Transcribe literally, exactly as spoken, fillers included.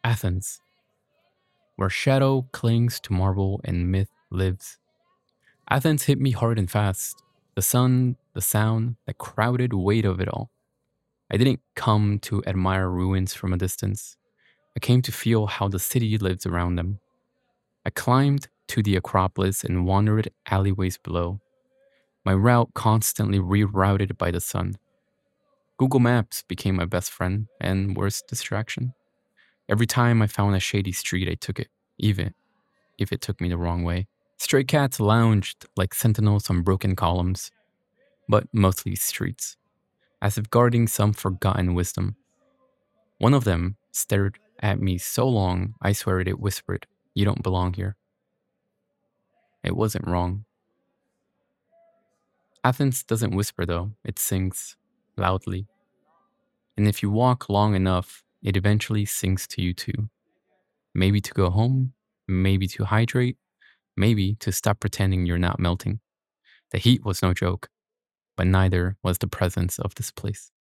Athens, where shadow clings to marble and myth lives. Athens hit me hard and fast. The sun, the sound, the crowded weight of it all. I didn't come to admire ruins from a distance. I came to feel how the city lives around them. I climbed to the Acropolis and wandered alleyways below, my route constantly rerouted by the sun. Google Maps became my best friend and worst distraction. Every time I found a shady street, I took it, even if it took me the wrong way. Stray cats lounged like sentinels on broken columns, but mostly streets, as if guarding some forgotten wisdom. One of them stared at me so long, I swear it whispered, "You don't belong here." It wasn't wrong. Athens doesn't whisper though, it sings loudly. And if you walk long enough, it eventually sings to you too. Maybe to go home, maybe to hydrate, maybe to stop pretending you're not melting. The heat was no joke, but neither was the presence of this place.